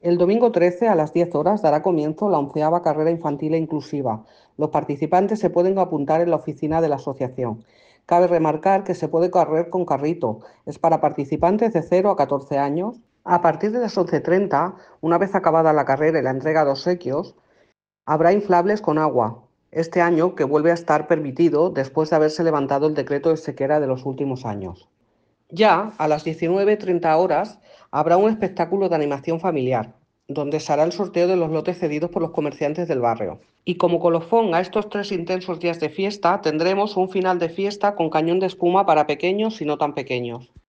El domingo 13 a las 10 horas dará comienzo la 11ª carrera infantil e inclusiva. Los participantes se pueden apuntar en la oficina de la asociación. Cabe remarcar que se puede correr con carrito. Es para participantes de 0 a 14 años. A partir de las 11:30, una vez acabada la carrera y la entrega de obsequios, habrá inflables con agua. Este año que vuelve a estar permitido después de haberse levantado el decreto de sequera de los últimos años. Ya a las 19:30 horas habrá un espectáculo de animación familiar, donde se hará el sorteo de los lotes cedidos por los comerciantes del barrio. Y como colofón a estos 3 intensos días de fiesta, tendremos un final de fiesta con cañón de espuma para pequeños y no tan pequeños.